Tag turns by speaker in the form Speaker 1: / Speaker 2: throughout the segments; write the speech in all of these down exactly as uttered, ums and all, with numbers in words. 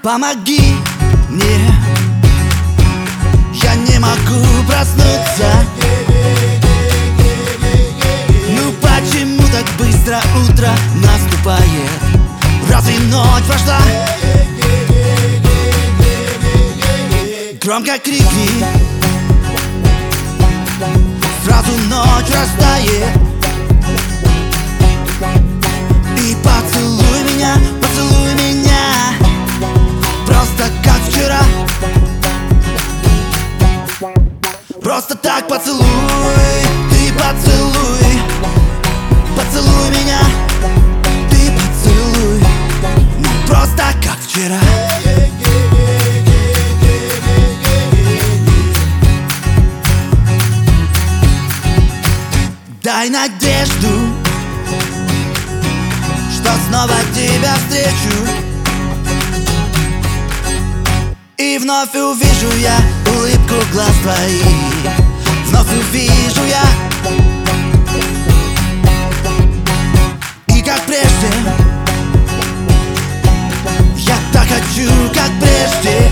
Speaker 1: Помоги мне, я не могу проснуться. Ну почему так быстро утро наступает? Разве ночь прошла? Громко крикни, сразу ночь растает. И поцелуй меня, поцелуй меня, просто как вчера. Просто так поцелуй, ты поцелуй, поцелуй меня, ты поцелуй, ну просто как вчера. Дай надежду, что снова тебя встречу, и вновь увижу я улыбку глаз твоих. Вновь увижу я, и как прежде, я так хочу, как прежде.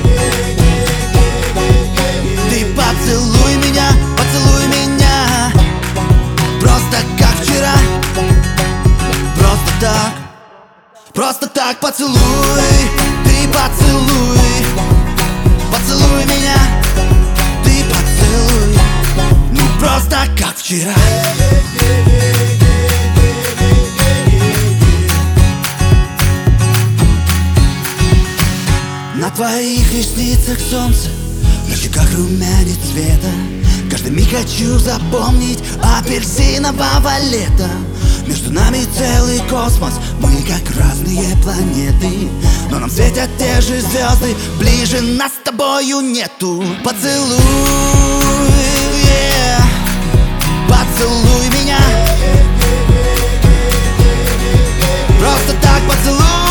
Speaker 1: Ты поцелуй меня, поцелуй меня, просто как вчера. Просто так, просто так поцелуй, ты поцелуй, поцелуй меня, ты поцелуй, ну просто как вчера. На твоих ресницах солнце, на щеках румянец цвета. Каждый миг хочу запомнить апельсинового лета. Между нами целый космос, мы как разные планеты, но нам светят те же звезды, ближе нас с тобою нету. Поцелуй, yeah, поцелуй меня, просто так поцелуй.